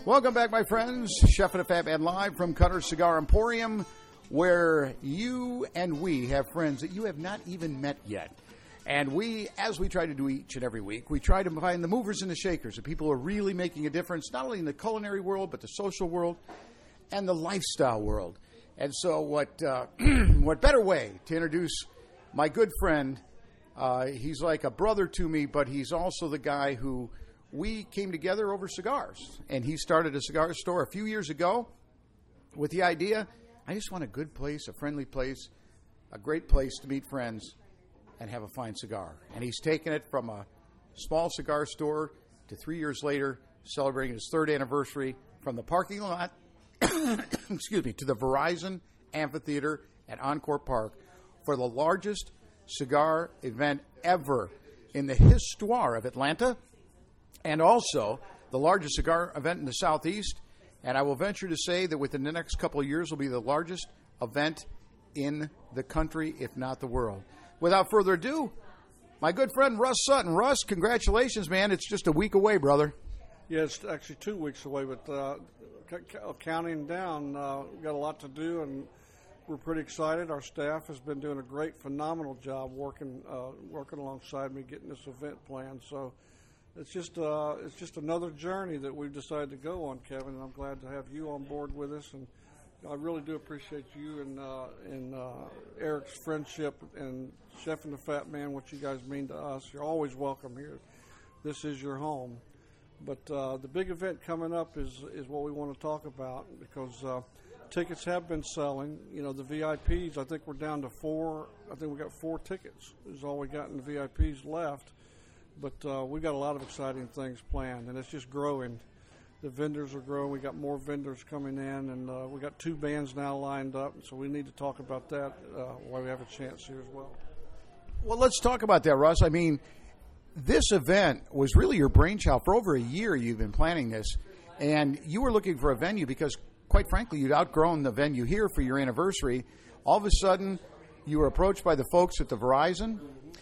Welcome back, my friends. Chef and a Fat Man live from Cutter Cigar Emporium, where you and we have friends that you have not even met yet. And we, as we try to do each and every week, we try to find the movers and the shakers, the people who are really making a difference, not only in the culinary world, but the social world and the lifestyle world. And so what better way to introduce my good friend? He's like a brother to me, but he's also the guy who we came together over cigars. And he started a cigar store a few years ago with the idea, I just want a good place, a friendly place, a great place to meet friends and have a fine cigar. And he's taken it from a small cigar store to 3 years later, celebrating his third anniversary, from the parking lot excuse me, to the Verizon Amphitheater at Encore Park for the largest cigar event ever in the histoire of Atlanta, and also the largest cigar event in the Southeast. And I will venture to say that within the next couple of years will be the largest event in the country, if not the world. Without further ado, my good friend Russ Sutton. Russ, congratulations, man. It's just a week away, brother. Yeah, it's actually 2 weeks away, but counting down, we've got a lot to do, and we're pretty excited. Our staff has been doing a great, phenomenal job working alongside me, getting this event planned. So it's just another journey that we've decided to go on, Kevin, and I'm glad to have you on board with us. And I really do appreciate you and Eric's friendship and Chef and the Fat Man, what you guys mean to us. You're always welcome here. This is your home. But the big event coming up is what we want to talk about, because tickets have been selling. You know, the VIPs, I think we're down to 4. I think we got 4 tickets is all we got in the VIPs left. But we got a lot of exciting things planned, and it's just growing. The vendors are growing. We got more vendors coming in, and we got 2 bands now lined up. So we need to talk about that while we have a chance here as well. Well, let's talk about that, Russ. I mean, this event was really your brainchild. For over a year, you've been planning this, and you were looking for a venue because, quite frankly, you'd outgrown the venue here for your anniversary. All of a sudden, you were approached by the folks at the Verizon,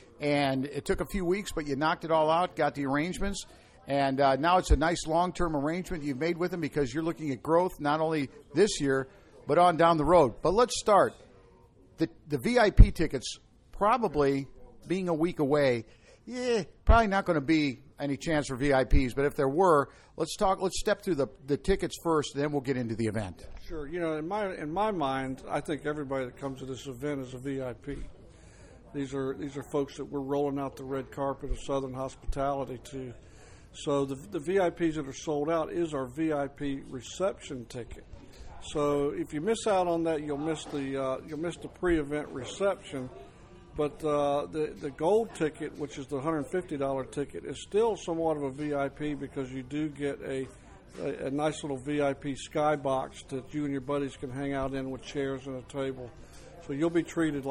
and it took a few weeks, but you knocked it all out, got the arrangements, and now it's a nice long-term arrangement you've made with them, because you're looking at growth not only this year, but on down the road. But let's start. The VIP tickets probably being a week away, probably not going to be any chance for VIPs. But if there were, let's step through the tickets first, then we'll get into the event. Sure. You know, in my mind, I think everybody that comes to this event is a VIP. These are folks that we're rolling out the red carpet of Southern hospitality to. So the VIPs that are sold out is our VIP reception ticket. So if you miss out on that, you'll miss the pre-event reception. But the gold ticket, which is the $150 ticket, is still somewhat of a VIP, because you do get a nice little VIP skybox that you and your buddies can hang out in with chairs and a table. So you'll be treated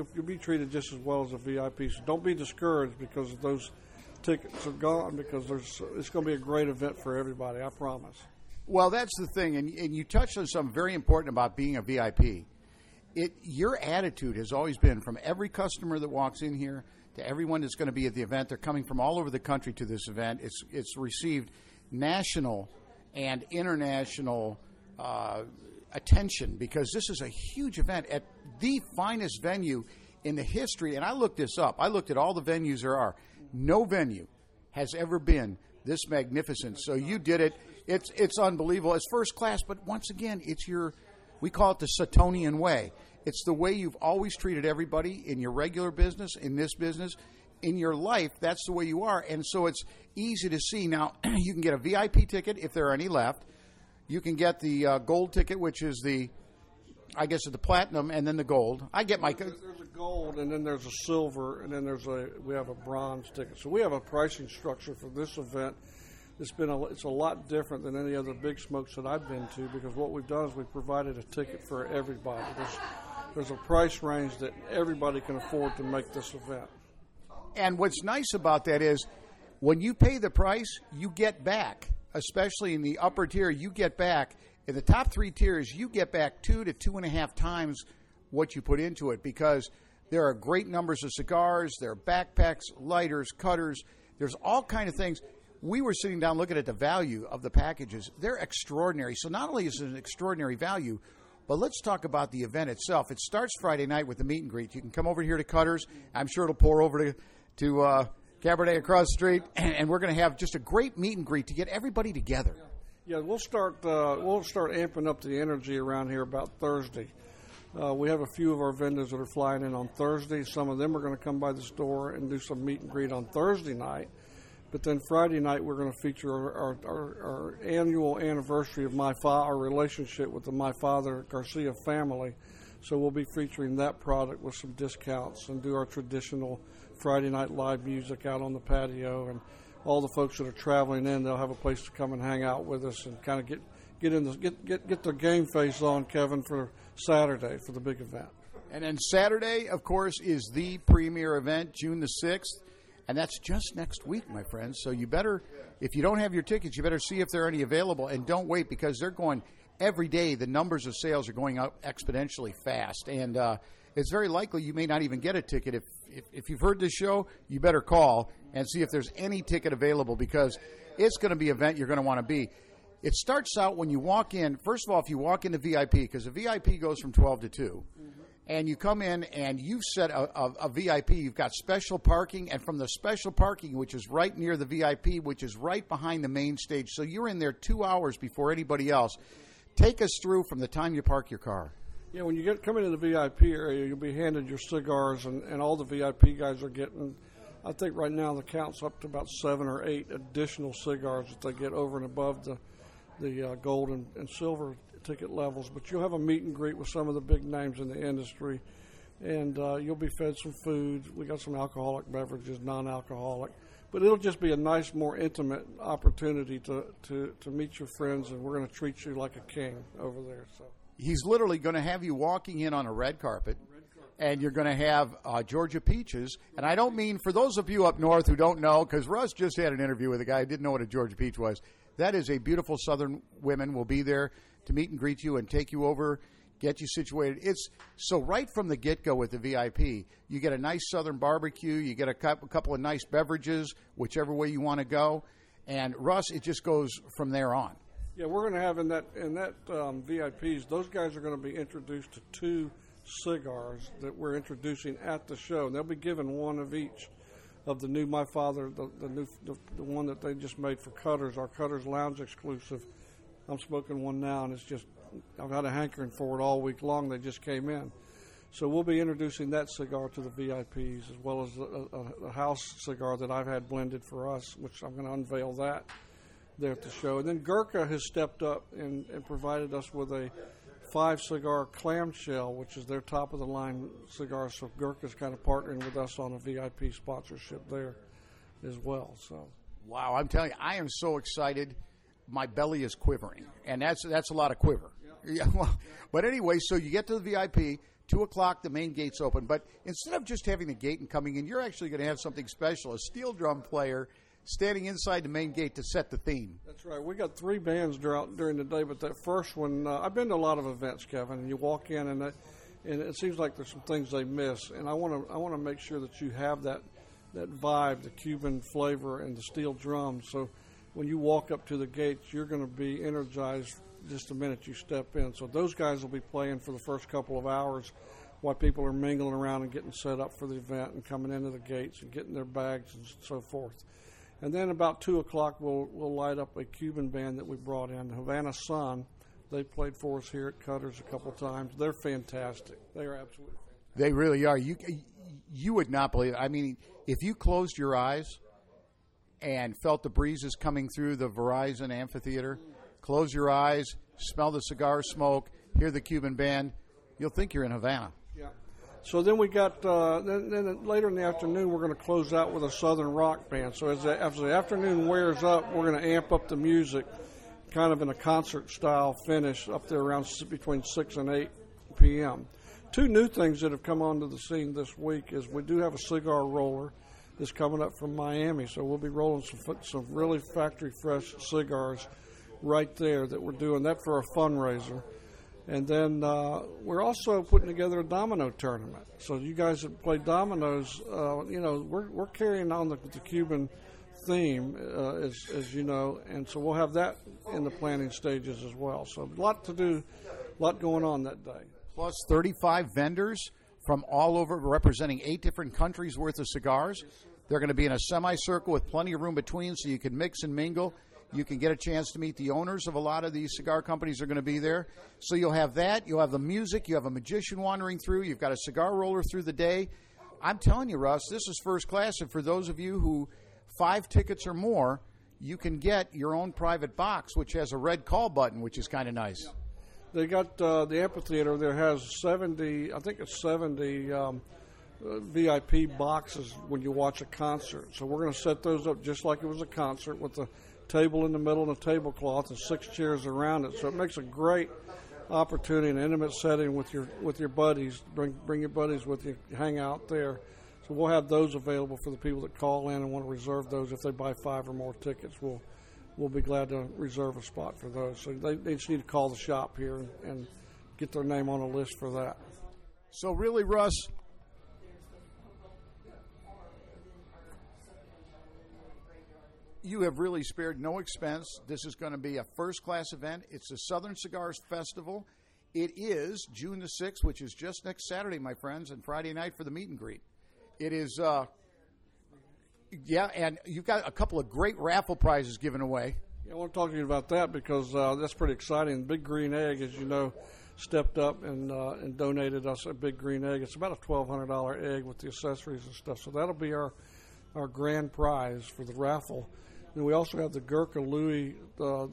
just as well as a VIP. So don't be discouraged because those tickets are gone, because it's going to be a great event for everybody, I promise. Well, that's the thing, and you touched on something very important about being a VIP. Your attitude has always been, from every customer that walks in here to everyone that's going to be at the event, they're coming from all over the country to this event. It's received national and international attention, because this is a huge event at the finest venue in the history. And I looked this up. I looked at all the venues there are. No venue has ever been this magnificent. So you did it. It's unbelievable. It's first class, but once again, we call it the Suttonian way. It's the way you've always treated everybody in your regular business, in this business, in your life. That's the way you are. And so it's easy to see. Now, you can get a VIP ticket if there are any left. You can get the gold ticket, which is the platinum, and then the gold. There's a gold, and then there's a silver, and then we have a bronze ticket. So we have a pricing structure for this event. It's a lot different than any other big smokes that I've been to, because what we've done is we've provided a ticket for everybody. There's a price range that everybody can afford to make this event. And what's nice about that is when you pay the price, you get back, especially in the upper tier, you get back. In the top 3 tiers, you get back 2 to 2.5 times what you put into it, because there are great numbers of cigars, there are backpacks, lighters, cutters. There's all kind of things. we were sitting down looking at the value of the packages. They're extraordinary. So not only is it an extraordinary value, but let's talk about the event itself. It starts Friday night with the meet and greet. You can come over here to Cutters. I'm sure it'll pour over to Cabernet across the street, and we're going to have just a great meet and greet to get everybody together. Yeah, we'll start amping up the energy around here about Thursday. We have a few of our vendors that are flying in on Thursday. Some of them are going to come by the store and do some meet and greet on Thursday night. But then Friday night, we're going to feature our annual anniversary of our relationship with the My Father Garcia family. So we'll be featuring that product with some discounts and do our traditional Friday night live music out on the patio. And all the folks that are traveling in, they'll have a place to come and hang out with us and kind of get their game face on, Kevin, for Saturday for the big event. And then Saturday, of course, is the premier event, June the 6th. And that's just next week, my friends. So you better, if you don't have your tickets, you better see if there are any available. And don't wait, because they're going every day. The numbers of sales are going up exponentially fast. And it's very likely you may not even get a ticket. If you've heard this show, you better call and see if there's any ticket available, because it's going to be an event you're going to want to be. It starts out when you walk in. First of all, if you walk into VIP, because the VIP goes from 12 to 2. And you come in and you've set a VIP. You've got special parking, and from the special parking, which is right near the VIP, which is right behind the main stage. So you're in there 2 hours before anybody else. Take us through from the time you park your car. Yeah, when you come into the VIP area, you'll be handed your cigars, and all the VIP guys are getting, I think right now the count's up to about 7 or 8 additional cigars that they get over and above the gold and silver ticket levels. But you'll have a meet and greet with some of the big names in the industry, and you'll be fed some food. We got some alcoholic beverages, non-alcoholic, but it'll just be a nice, more intimate opportunity to meet your friends, and we're going to treat you like a king over there. So he's literally going to have you walking in on a red carpet. And you're going to have Georgia Peaches. And I don't mean, for those of you up north who don't know, because Russ just had an interview with a guy who didn't know what a Georgia Peach was. That is a beautiful Southern women will be there to meet and greet you and take you over, get you situated. It's so right from the get-go with the VIP, you get a nice Southern barbecue, you get a couple of nice beverages, whichever way you want to go. And Russ, it just goes from there on. Yeah, we're going to have in that VIPs, those guys are going to be introduced to 2 cigars that we're introducing at the show. They'll be given one of each of the new My Father, the one that they just made for Cutters, our Cutters Lounge exclusive. I'm smoking one now, and it's just, I've had a hankering for it all week long. They just came in. So we'll be introducing that cigar to the VIPs, as well as a house cigar that I've had blended for us, which I'm going to unveil that there at the show. And then Gurkha has stepped up and provided us with a 5-cigar clamshell, which is their top-of-the-line cigar. So Gurkha's kind of partnering with us on a VIP sponsorship there as well. So, wow, I'm telling you, I am so excited. My belly is quivering, and that's a lot of quiver. Yeah, well, but anyway, so you get to the VIP, 2 o'clock, the main gates open. But instead of just having the gate and coming in, you're actually going to have something special, a steel drum player standing inside the main gate to set the theme. That's right. We got 3 bands during the day, but that first one, I've been to a lot of events, Kevin, and you walk in, and it seems like there's some things they miss, and I want to make sure that you have that vibe, the Cuban flavor, and the steel drums. So when you walk up to the gates, you're going to be energized just the minute you step in. So those guys will be playing for the first couple of hours while people are mingling around and getting set up for the event and coming into the gates and getting their bags and so forth. And then about 2 o'clock, we'll light up a Cuban band that we brought in, Havana Sun. They played for us here at Cutters a couple of times. They're fantastic. They are absolutely fantastic. They really are. You would not believe it. I mean, if you closed your eyes and felt the breezes coming through the Verizon Amphitheater, close your eyes, smell the cigar smoke, hear the Cuban band, you'll think you're in Havana. Yeah. So then we got, then later in the afternoon, we're going to close out with a Southern rock band. So as the afternoon wears up, we're going to amp up the music, kind of in a concert-style finish up there around between 6 and 8 p.m. 2 new things that have come onto the scene this week is we do have a cigar roller that's coming up from Miami. So we'll be rolling some really factory-fresh cigars right there that we're doing that for a fundraiser. And then we're also putting together a domino tournament. So you guys that play dominoes, we're carrying on the Cuban theme, as you know, and so we'll have that in the planning stages as well. So a lot to do, a lot going on that day. Plus 35 vendors from all over, representing 8 different countries worth of cigars. They're going to be in a semicircle with plenty of room between, so you can mix and mingle. You can get a chance to meet the owners of a lot of these cigar companies that are going to be there. So you'll have that. You'll have the music. You have a magician wandering through. You've got a cigar roller through the day. I'm telling you, Russ, this is first class. And for those of you who 5 tickets or more, you can get your own private box, which has a red call button, which is kind of nice. They got the amphitheater there has 70, I think it's 70 VIP boxes when you watch a concert. So we're going to set those up just like it was a concert with the table in the middle and a tablecloth and 6 chairs around it. So it makes a great opportunity, an intimate setting with your buddies. Bring your buddies with you, hang out there. So we'll have those available for the people that call in and want to reserve those. If they buy 5 or more tickets, we'll be glad to reserve a spot for those. So they just need to call the shop here and get their name on a list for that. So really, Russ, you have really spared no expense. This is going to be a first-class event. It's the Southern Cigars Festival. It is June the 6th, which is just next Saturday, my friends, and Friday night for the meet and greet. It is, and you've got a couple of great raffle prizes given away. Yeah, I want to talk to you about that because that's pretty exciting. Big Green Egg, as you know, stepped up and donated us a Big Green Egg. It's about a $1,200 egg with the accessories and stuff. So that'll be our grand prize for the raffle. And we also have the Gurkha Louis the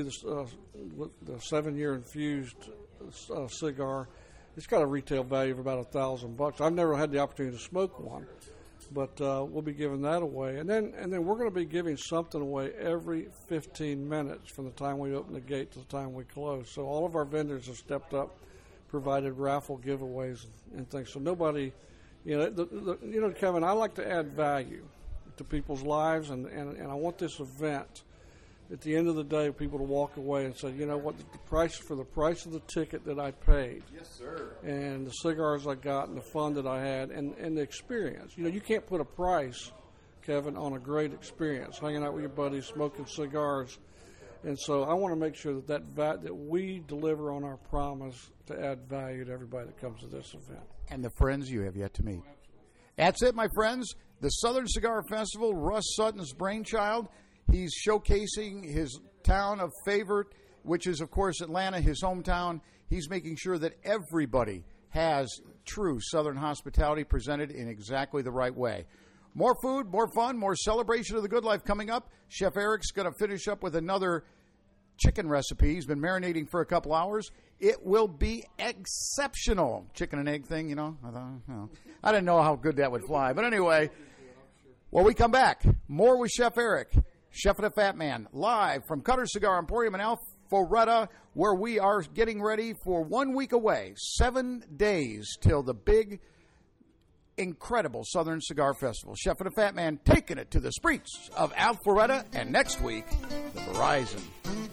7-year infused cigar. It's got a retail value of about $1,000. I've never had the opportunity to smoke one, but we'll be giving that away. And then we're going to be giving something away every 15 minutes from the time we open the gate to the time we close. So all of our vendors have stepped up, provided raffle giveaways and things. So nobody, Kevin, I like to add value to people's lives, and I want this event at the end of the day people to walk away and say, you know what, the price of the ticket that I paid, yes, sir, and the cigars I got and the fun that I had and the experience. You can't put a price, Kevin, on a great experience, hanging out with your buddies, smoking cigars. And so I want to make sure that we deliver on our promise to add value to everybody that comes to this event. And the friends you have yet to meet. That's it, my friends. The Southern Cigar Festival, Russ Sutton's brainchild. He's showcasing his town of favorite, which is, of course, Atlanta, his hometown. He's making sure that everybody has true Southern hospitality presented in exactly the right way. More food, more fun, more celebration of the good life coming up. Chef Eric's going to finish up with another chicken recipe. He's been marinating for a couple hours. It will be exceptional. Chicken and egg thing, I didn't know how good that would fly. But anyway, when we come back, more with Chef Eric, Chef and a Fat Man, live from Cutter Cigar Emporium in Alpharetta, where we are getting ready for 1 week away, 7 days till the big, incredible Southern Cigar Festival. Chef and a Fat Man taking it to the streets of Alpharetta, and next week, the Verizon.